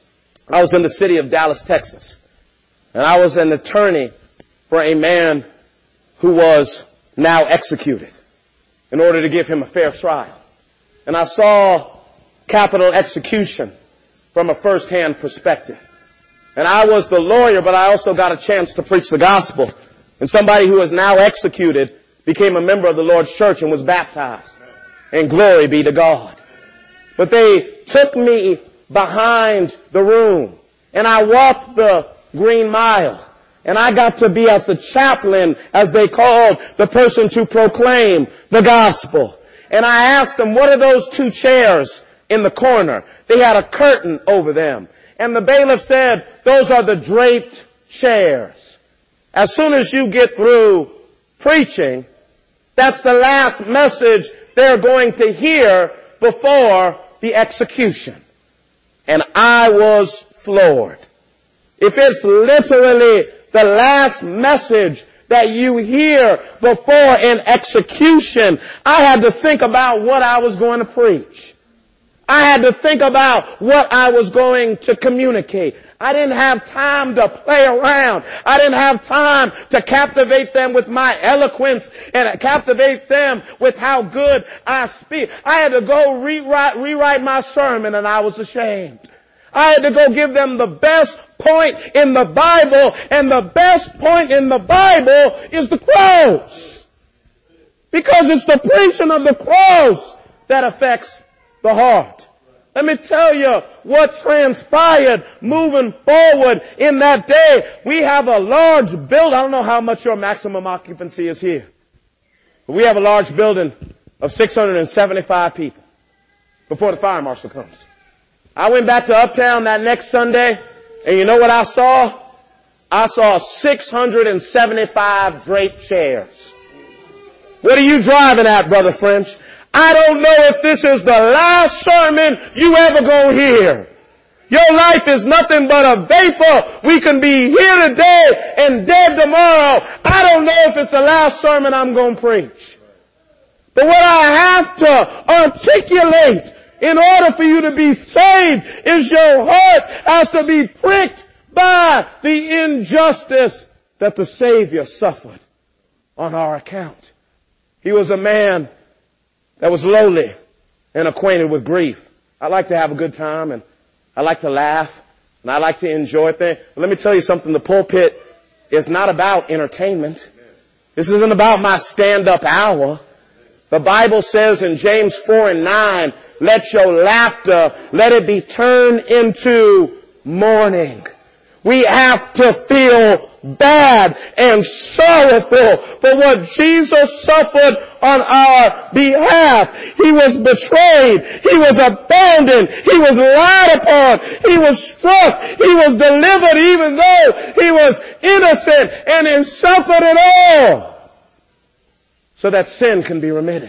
I was in the city of Dallas, Texas, and I was an attorney for a man who was now executed in order to give him a fair trial. And I saw capital execution from a first-hand perspective. And I was the lawyer, but I also got a chance to preach the gospel. And somebody who is now executed became a member of the Lord's church and was baptized. And glory be to God. But they took me behind the room, and I walked the Green Mile, and I got to be as the chaplain, as they called the person to proclaim the gospel. And I asked them, what are those two chairs in the corner? They had a curtain over them. And the bailiff said, those are the draped chairs. As soon as you get through preaching, that's the last message they're going to hear before the execution. And I was floored. If it's literally the last message that you hear before an execution, I had to think about what I was going to preach. I had to think about what I was going to communicate. I didn't have time to play around. I didn't have time to captivate them with my eloquence and captivate them with how good I speak. I had to go rewrite, rewrite my sermon, and I was ashamed. I had to go give them the best point in the Bible, and the best point in the Bible is the cross. Because it's the preaching of the cross that affects the heart. Let me tell you what transpired moving forward in that day. We have a large building. I don't know how much your maximum occupancy is here, but we have a large building of six hundred seventy-five people before the fire marshal comes. I went back to Uptown that next Sunday, and you know what I saw? I saw six hundred seventy-five draped chairs. What are you driving at, Brother French? I don't know if this is the last sermon you ever gonna hear. Your life is nothing but a vapor. We can be here today and dead tomorrow. I don't know if it's the last sermon I'm gonna preach. But what I have to articulate in order for you to be saved is your heart has to be pricked by the injustice that the Savior suffered on our account. He was a man that was lowly and acquainted with grief. I like to have a good time, and I like to laugh, and I like to enjoy things. But let me tell you something, the pulpit is not about entertainment. This isn't about my stand-up hour. The Bible says in James four and nine, let your laughter, let it be turned into mourning. We have to feel bad and sorrowful for what Jesus suffered on our behalf. He was betrayed. He was abandoned. He was lied upon. He was struck. He was delivered even though he was innocent, and he suffered it all so that sin can be remitted.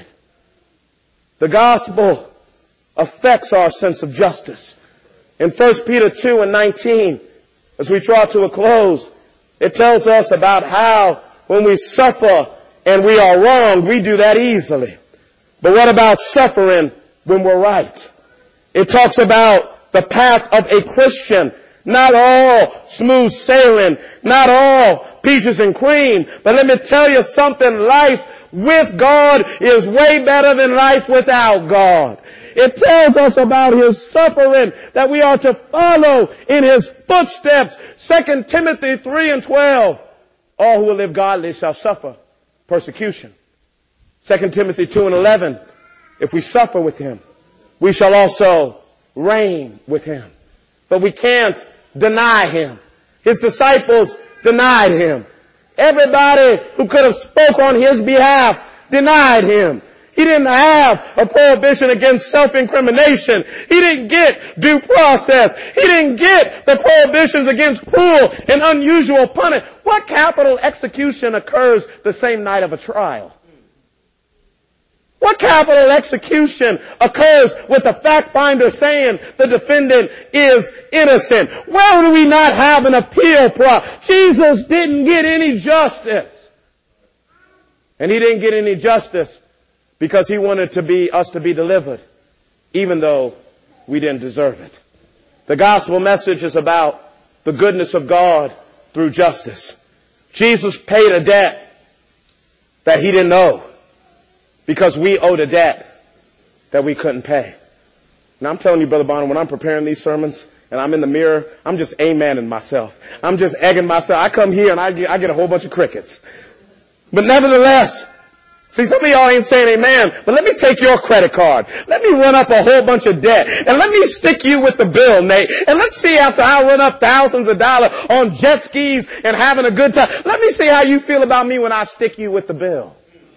The gospel affects our sense of justice. In First Peter two and nineteen, as we draw to a close, it tells us about how when we suffer and we are wrong, we do that easily. But what about suffering when we're right? It talks about the path of a Christian. Not all smooth sailing, not all peaches and cream. But let me tell you something, life with God is way better than life without God. It tells us about his suffering, that we are to follow in his footsteps. Second Timothy three and twelve. All who will live godly shall suffer persecution. Second Timothy two and eleven. If we suffer with him, we shall also reign with him. But we can't deny him. His disciples denied him. Everybody who could have spoke on his behalf denied him. He didn't have a prohibition against self-incrimination. He didn't get due process. He didn't get the prohibitions against cruel and unusual punishment. What capital execution occurs the same night of a trial? What capital execution occurs with the fact finder saying the defendant is innocent? Where do we not have an appeal process? Jesus didn't get any justice. And he didn't get any justice because he wanted to be us to be delivered, even though we didn't deserve it. The gospel message is about the goodness of God through justice. Jesus paid a debt that he didn't owe because we owed a debt that we couldn't pay. Now I'm telling you, Brother Bonner, when I'm preparing these sermons and I'm in the mirror, I'm just amening myself. I'm just egging myself. I come here and I get, I get a whole bunch of crickets. But nevertheless, see, some of y'all ain't saying amen, but let me take your credit card. Let me run up a whole bunch of debt. And let me stick you with the bill, Nate. And let's see after I run up thousands of dollars on jet skis and having a good time. Let me see how you feel about me when I stick you with the bill.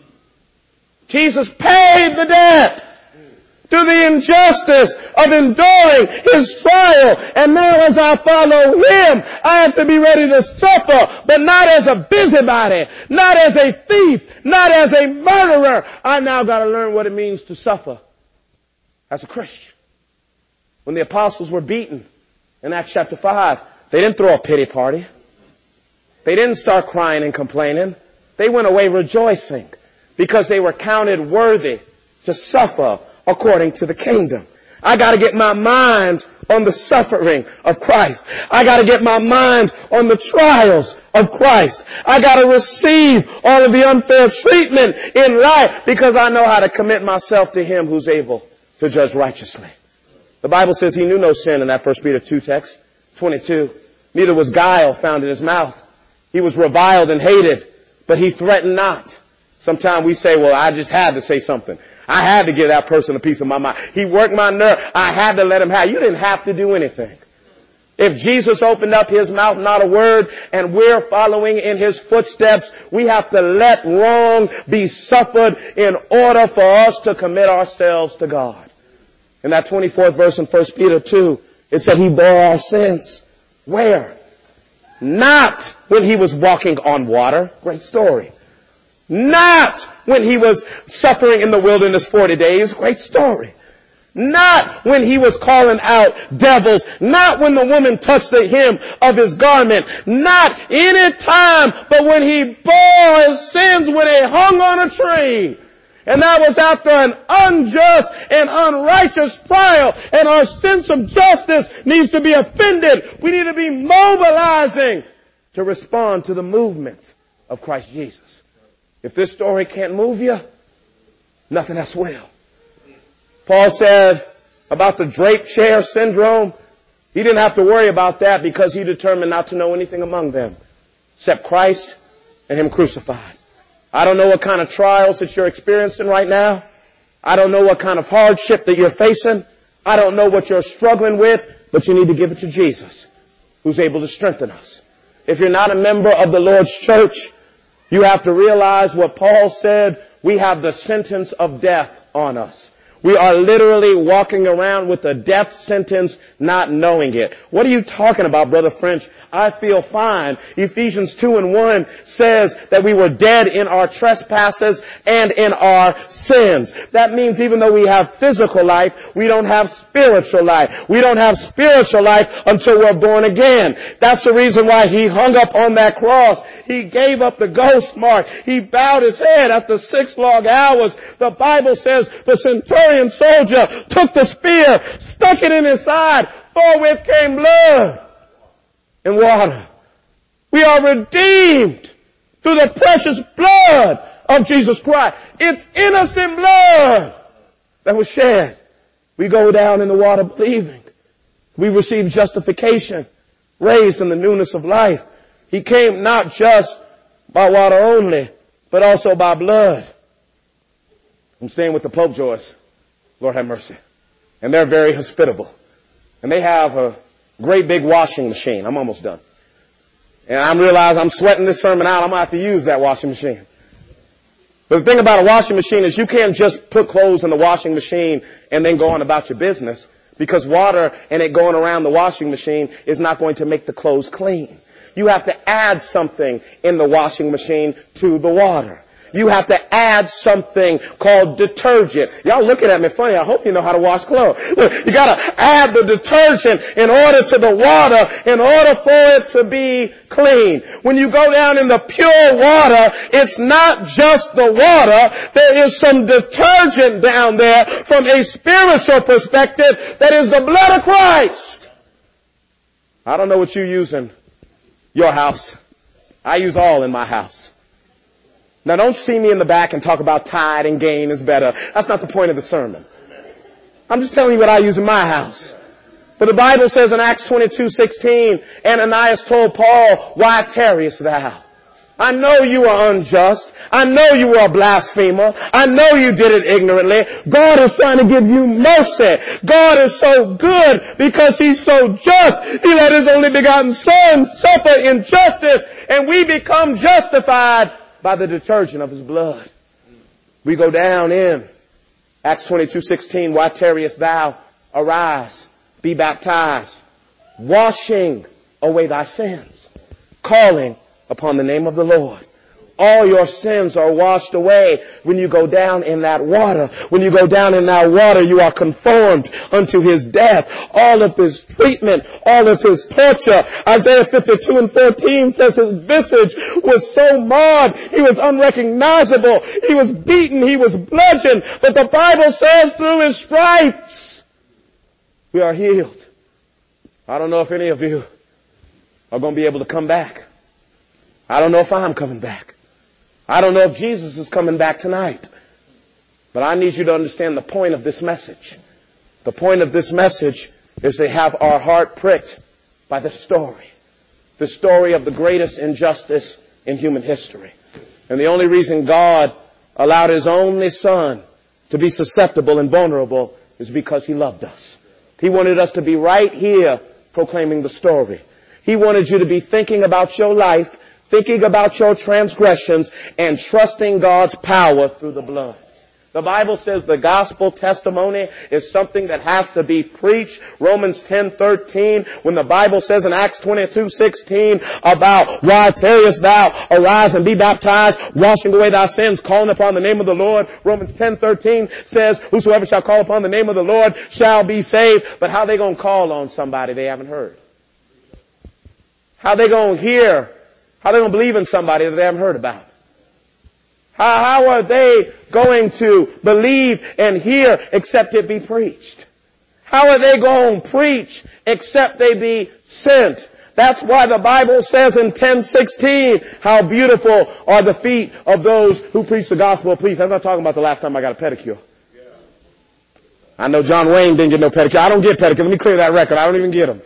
Jesus paid the debt through the injustice of enduring his trial. And now as I follow him, I have to be ready to suffer, but not as a busybody, not as a thief, not as a murderer. I now got to learn what it means to suffer as a Christian. When the apostles were beaten in Acts chapter five, they didn't throw a pity party. They didn't start crying and complaining. They went away rejoicing because they were counted worthy to suffer according to the kingdom. I got to get my mind on the suffering of Christ. I got to get my mind on the trials of Christ. I got to receive all of the unfair treatment in life because I know how to commit myself to him who's able to judge righteously. The Bible says he knew no sin in that First Peter two text, twenty-two. Neither was guile found in his mouth. He was reviled and hated, but he threatened not. Sometimes we say, well, I just had to say something. I had to give that person a piece of my mind. He worked my nerve. I had to let him have. You didn't have to do anything. If Jesus opened up his mouth, not a word, and we're following in his footsteps, we have to let wrong be suffered in order for us to commit ourselves to God. In that twenty-fourth verse in First Peter two, it said he bore our sins. Where? Not when he was walking on water. Great story. Not when he was suffering in the wilderness forty days. Great story. Not when he was calling out devils. Not when the woman touched the hem of his garment. Not any time, but when he bore his sins when he hung on a tree. And that was after an unjust and unrighteous trial. And our sense of justice needs to be offended. We need to be mobilizing to respond to the movement of Christ Jesus. If this story can't move you, nothing else will. Paul said about the draped chair syndrome, he didn't have to worry about that because he determined not to know anything among them except Christ and Him crucified. I don't know what kind of trials that you're experiencing right now. I don't know what kind of hardship that you're facing. I don't know what you're struggling with, but you need to give it to Jesus, who's able to strengthen us. If you're not a member of the Lord's church, you have to realize what Paul said. We have the sentence of death on us. We are literally walking around with a death sentence, not knowing it. What are you talking about, Brother French? I feel fine. Ephesians two and one says that we were dead in our trespasses and in our sins. That means even though we have physical life, we don't have spiritual life. We don't have spiritual life until we're born again. That's the reason why He hung up on that cross. He gave up the ghost mark. He bowed His head after six long hours. The Bible says the centurion soldier took the spear, stuck it in his side, forthwith came blood and water. We are redeemed through the precious blood of Jesus Christ. It's innocent blood that was shed. We go down in the water believing. We receive justification, raised in the newness of life. He came not just by water only, but also by blood. I'm staying with the Popejoys. Lord have mercy. And they're very hospitable. And they have a great big washing machine. I'm almost done. And I realize I'm sweating this sermon out. I'm going to have to use that washing machine. But the thing about a washing machine is you can't just put clothes in the washing machine and then go on about your business, because water and it going around the washing machine is not going to make the clothes clean. You have to add something in the washing machine to the water. You have to add something called detergent. Y'all looking at me funny. I hope you know how to wash clothes. Look, you gotta add the detergent in order to the water in order for it to be clean. When you go down in the pure water, it's not just the water. There is some detergent down there from a spiritual perspective that is the blood of Christ. I don't know what you use in your house. I use all in my house. Now don't see me in the back and talk about tithe and gain is better. That's not the point of the sermon. I'm just telling you what I use in my house. But the Bible says in Acts twenty-two sixteen, Ananias told Paul, why tarriest thou? I know you are unjust. I know you are a blasphemer. I know you did it ignorantly. God is trying to give you mercy. God is so good because He's so just. He let His only begotten Son suffer injustice, and we become justified by the detergent of His blood. We go down in Acts twenty-two sixteen, why tarriest thou? Arise, be baptized, washing away thy sins, calling upon the name of the Lord. All your sins are washed away when you go down in that water. When you go down in that water, you are conformed unto His death. All of His treatment, all of His torture. Isaiah fifty-two and fourteen says His visage was so marred, He was unrecognizable. He was beaten, He was bludgeoned. But the Bible says through His stripes, we are healed. I don't know if any of you are going to be able to come back. I don't know if I'm coming back. I don't know if Jesus is coming back tonight. But I need you to understand the point of this message. The point of this message is to have our heart pricked by the story. The story of the greatest injustice in human history. And the only reason God allowed His only Son to be susceptible and vulnerable is because He loved us. He wanted us to be right here proclaiming the story. He wanted you to be thinking about your life, thinking about your transgressions, and trusting God's power through the blood. The Bible says the gospel testimony is something that has to be preached. Romans ten thirteen, when the Bible says in Acts twenty-two sixteen about why tarriest thou, arise and be baptized, washing away thy sins, calling upon the name of the Lord. Romans ten thirteen says, whosoever shall call upon the name of the Lord shall be saved. But how they going to call on somebody they haven't heard? How they going to hear? How they going to believe in somebody that they haven't heard about? How, how are they going to believe and hear except it be preached? How are they going to preach except they be sent? That's why the Bible says in ten sixteen, how beautiful are the feet of those who preach the gospel of peace. I'm not talking about the last time I got a pedicure. I know John Wayne didn't get no pedicure. I don't get pedicure. Let me clear that record. I don't even get them.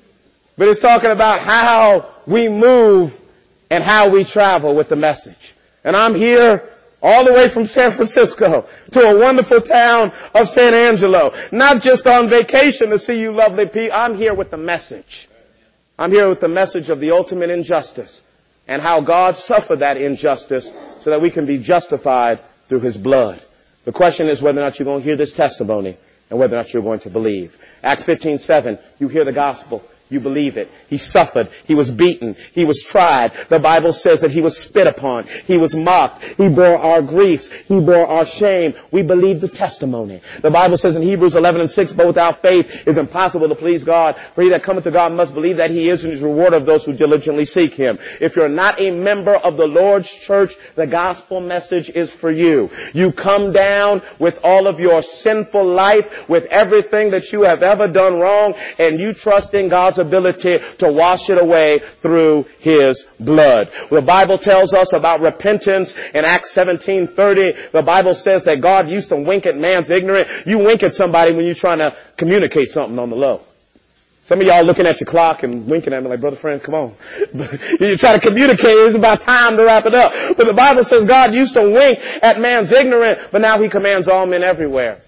But it's talking about how we move and how we travel with the message. And I'm here all the way from San Francisco to a wonderful town of San Angelo. Not just on vacation to see you lovely people. I'm here with the message. I'm here with the message of the ultimate injustice and how God suffered that injustice so that we can be justified through His blood. The question is whether or not you're going to hear this testimony and whether or not you're going to believe. Acts fifteen seven, you hear the gospel. You believe it. He suffered. He was beaten. He was tried. The Bible says that He was spit upon. He was mocked. He bore our griefs. He bore our shame. We believe the testimony. The Bible says in Hebrews eleven and six, but without faith is impossible to please God. For he that cometh to God must believe that He is and is reward of those who diligently seek Him. If you're not a member of the Lord's church, the gospel message is for you. You come down with all of your sinful life, with everything that you have ever done wrong, and you trust in God's ability to wash it away through His blood. The Bible tells us about repentance in Acts seventeen thirty. The Bible says that God used to wink at man's ignorance. You wink at somebody when you're trying to communicate something on the low. Some of y'all looking at your clock and winking at me like, brother friend, come on. You try to communicate, it's about time to wrap it up. But the Bible says God used to wink at man's ignorance, but now He commands all men everywhere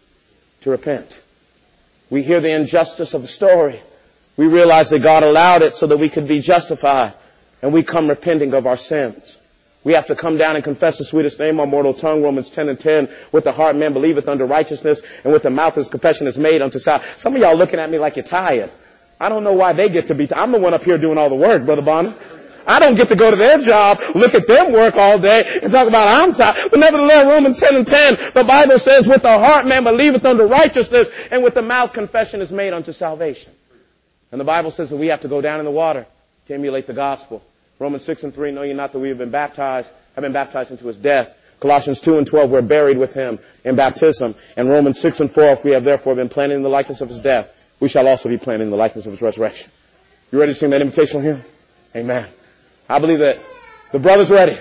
to repent. We hear the injustice of the story. We realize that God allowed it so that we could be justified, and we come repenting of our sins. We have to come down and confess the sweetest name on mortal tongue, Romans ten and ten. With the heart man believeth unto righteousness, and with the mouth his confession is made unto salvation. Some of y'all looking at me like you're tired. I don't know why they get to be tired. I'm the one up here doing all the work, Brother Bonner. I don't get to go to their job, look at them work all day, and talk about I'm tired. But nevertheless, Romans ten and ten, the Bible says, with the heart man believeth unto righteousness, and with the mouth confession is made unto salvation. And the Bible says that we have to go down in the water to emulate the gospel. Romans six and three, know ye not that we have been baptized, have been baptized into His death. Colossians two and twelve, we're buried with Him in baptism. And Romans six and four, if we have therefore been planted in the likeness of His death, we shall also be planted in the likeness of His resurrection. You ready to sing that invitational hymn? Amen. I believe that the brother's ready.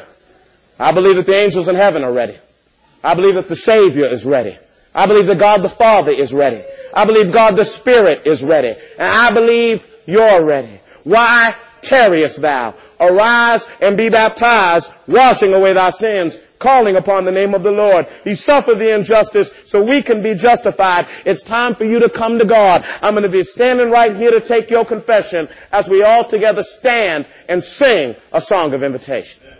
I believe that the angels in heaven are ready. I believe that the Savior is ready. I believe that God the Father is ready. I believe God the Spirit is ready. And I believe you're ready. Why tarriest thou? Arise and be baptized, washing away thy sins, calling upon the name of the Lord. He suffered the injustice so we can be justified. It's time for you to come to God. I'm going to be standing right here to take your confession as we all together stand and sing a song of invitation.